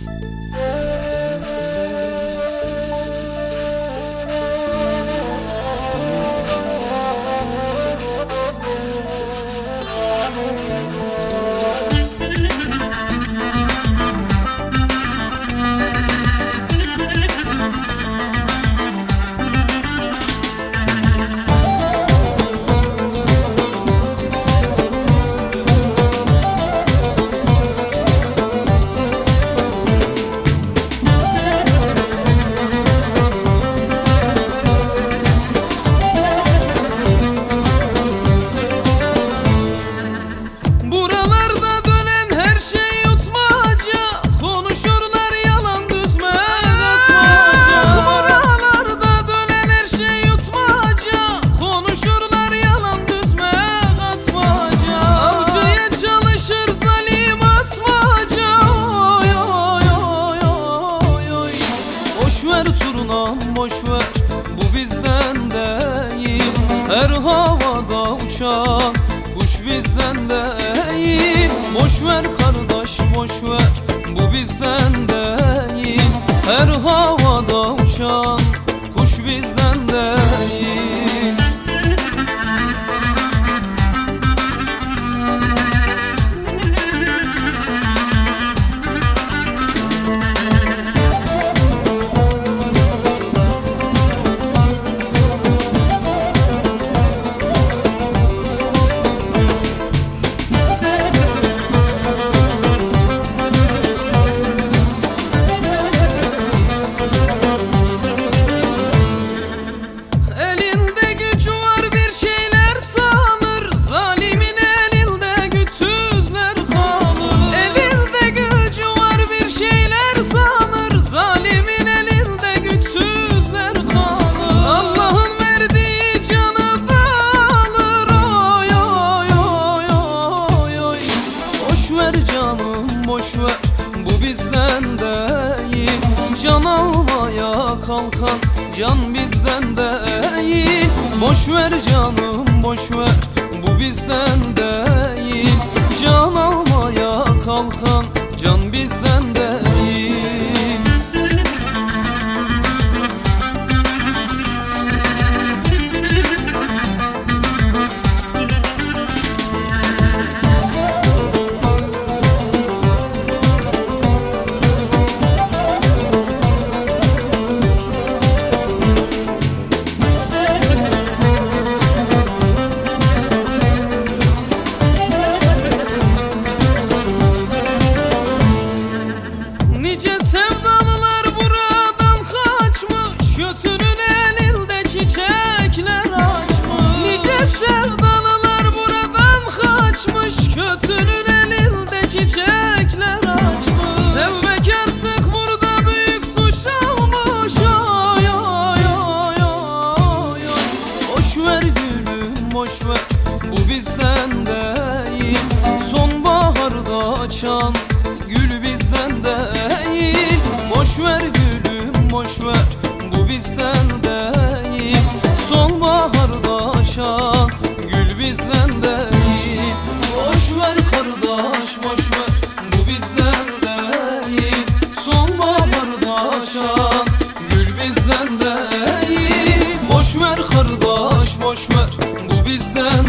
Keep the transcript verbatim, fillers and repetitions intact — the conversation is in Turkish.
Boşver, bu bizden değil. Her havada uçan kuş bizden değil. Boşver kardeş boşver, bu bizden değil. Her havada uçan kuş bizden değil. Boşver, bu bizden değil. Can almaya kalkan can bizden değil. Boşver canım boşver, bu bizden değil. Can almaya kalkan can bizden değil. Sevdalılar buradan kaçmış, götünün elinde çiçekler açmış. Nice sevdalılar buradan kaçmış, götünün elinde çiçekler açmış. Sevmek artık burada büyük suç olmuş. Oy oy oy oy. Boşver gülüm boşver, bu bizden değil. Sonbaharda açan gül bizden değil. Boşver gülüm boşver, bu bizden değil. Sonbaharda açan gül bizden değil. Boşver kardeş boşver, bu bizden değil. Sonbaharda açan gül bizden değil. Boşver kardeş boşver, bu bizden